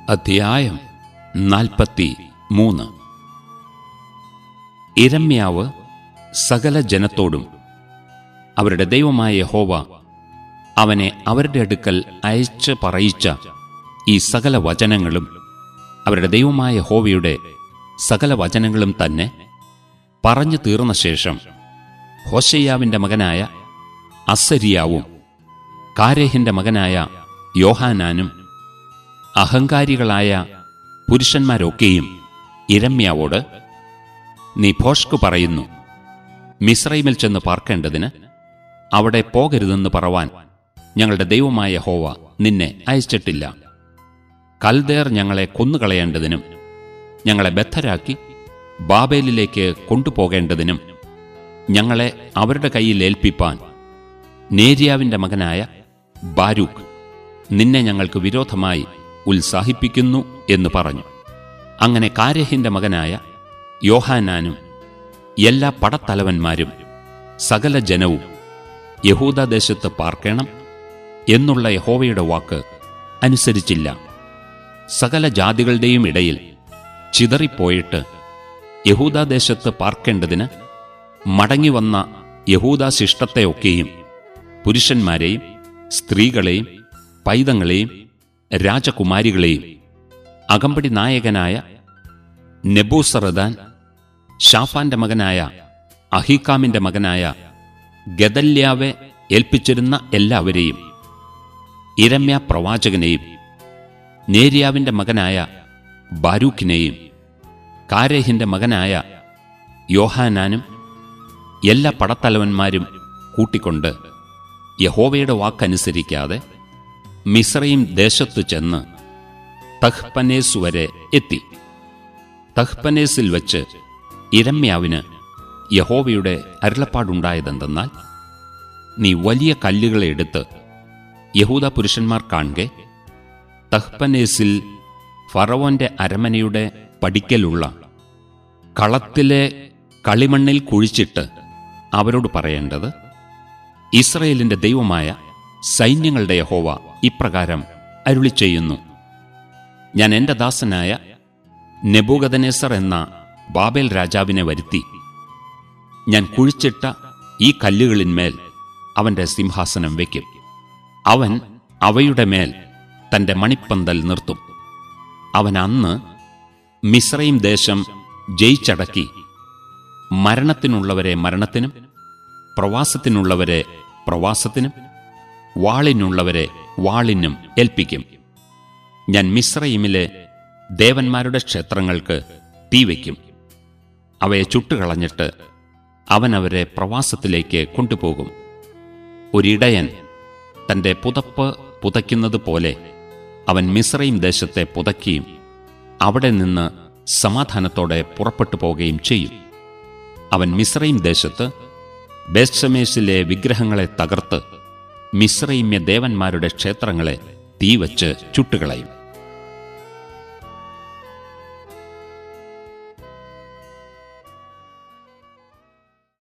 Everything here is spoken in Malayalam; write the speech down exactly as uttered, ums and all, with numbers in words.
അധ്യായം നാൽപ്പത്തി മൂന്ന്. യിരെമ്യാവ് സകല ജനത്തോടും അവരുടെ ദൈവമായ യഹോവ അവനെ അവരുടെ അടുക്കൽ അയച്ച് പറയിച്ച ഈ സകല വചനങ്ങളും അവരുടെ ദൈവമായ യഹോവയുടെ സകല വചനങ്ങളും തന്നെ പറഞ്ഞു തീർന്ന ശേഷം ഹോശയ്യാവിന്റെ മകനായ അസര്യാവും കാരേഹിന്റെ മകനായ യോഹാനാനും അഹങ്കാരികളായ പുരുഷന്മാരൊക്കെയും യിരെമ്യാവോട്, നീ ഭോഷ്ക് പറയുന്നു, മിസ്രയീമിൽ ചെന്ന് പാർക്കേണ്ടതിന് അവിടെ പോകരുതെന്ന് പറവാൻ ഞങ്ങളുടെ ദൈവമായ യഹോവ നിന്നെ അയച്ചിട്ടില്ല. കൽദേർ ഞങ്ങളെ കൊന്നുകളയേണ്ടതിനും ഞങ്ങളെ ബദ്ധരാക്കി ബാബേലിലേക്ക് കൊണ്ടുപോകേണ്ടതിനും ഞങ്ങളെ അവരുടെ കയ്യിൽ ഏൽപ്പിപ്പാൻ നേര്യാവിന്റെ മകനായ ബാരൂക്ക് നിന്നെ ഞങ്ങൾക്ക് വിരോധമായി ഉത്സാഹിപ്പിക്കുന്നു എന്ന് പറഞ്ഞു. അങ്ങനെ കാരേഹിന്റെ മകനായ യോഹാനാനും എല്ലാ പടത്തലവന്മാരും സകല ജനവും യഹൂദാദേശത്ത് പാർക്കണം എന്നുള്ള യഹോവയുടെ വാക്ക് അനുസരിച്ചില്ല. സകല ജാതികളുടെയും ഇടയിൽ ചിതറിപ്പോയിട്ട് യഹൂദാദേശത്ത് പാർക്കേണ്ടതിന് മടങ്ങിവന്ന യഹൂദാശിഷ്ടത്തെയൊക്കെയും പുരുഷന്മാരെയും സ്ത്രീകളെയും പൈതങ്ങളെയും രാജകുമാരികളെയും അകമ്പടി നായകനായ നെബൂസറദാൻ, ഷാഫാന്റെ മകനായ അഹീക്കാമിന്റെ മകനായ ഗദല്യാവെ ഏൽപ്പിച്ചിരുന്ന എല്ലാവരെയും, യിരെമ്യാ പ്രവാചകനെയും നേര്യാവിന്റെ മകനായ ബാരൂക്കിനെയും കാരേഹിന്റെ മകനായ യോഹാനാനും എല്ലാ പടത്തലവന്മാരും കൂട്ടിക്കൊണ്ട് യഹോവയുടെ വാക്കനുസരിക്കാതെ മിസ്രയീം ദേശത്തു ചെന്ന് തഹ്പനേസ് വരെ എത്തി. തഹ്പനേസിൽ വച്ച് യിരെമ്യാവിന് യഹോവയുടെ അരുളപ്പാടുണ്ടായതെന്തെന്നാൽ, നീ വലിയ കല്ലുകളെ എടുത്ത് യഹൂദ പുരുഷന്മാർ കാൺകെ തഹ്പനേസിൽ ഫറവോന്റെ അരമനയുടെ പടിക്കലുള്ള കളത്തിലെ കളിമണ്ണിൽ കുഴിച്ചിട്ട് അവരോട് പറയേണ്ടത്, ഇസ്രായേലിന്റെ ദൈവമായ സൈന്യങ്ങളുടെ യഹോവ ഇപ്രകാരം അരുളിച്ചെയ്യുന്നു, ഞാൻ എന്റെ ദാസനായ നെബൂഖദ്നേസർ എന്ന ബാബേൽ രാജാവിനെ വരുത്തി ഞാൻ കുഴിച്ചിട്ട ഈ കല്ലുകളിന്മേൽ അവന്റെ സിംഹാസനം വയ്ക്കും. അവൻ അവയുടെ മേൽ തന്റെ മണിപ്പന്തൽ നിർത്തും. അവൻ അന്ന് മിസ്രയീം ദേശം ജയിച്ചടക്കി മരണത്തിനുള്ളവരെ മരണത്തിനും പ്രവാസത്തിനുള്ളവരെ പ്രവാസത്തിനും വാളിനുള്ളവരെ വാളിനും ഏൽപ്പിക്കും. ഞാൻ മിസ്രയീമിലെ ദേവന്മാരുടെ ക്ഷേത്രങ്ങൾക്ക് തീവയ്ക്കും. അവയെ ചുട്ടുകളഞ്ഞിട്ട് അവൻ അവരെ പ്രവാസത്തിലേക്ക് കൊണ്ടുപോകും. ഒരിടയൻ തന്റെ പുതപ്പ് പുതയ്ക്കുന്നത് പോലെ അവൻ മിസ്രയീം ദേശത്തെ പുതയ്ക്കുകയും അവിടെ നിന്ന് സമാധാനത്തോടെ പുറപ്പെട്ടു പോകുകയും ചെയ്യും. അവൻ മിസ്രയീം ദേശത്ത് ബേത്ത്ശമേശിലെ വിഗ്രഹങ്ങളെ തകർത്ത് മിസ്രയീമ്യ ദേവന്മാരുടെ ക്ഷേത്രങ്ങളെ തീവച്ച് ചുട്ടുകളയും.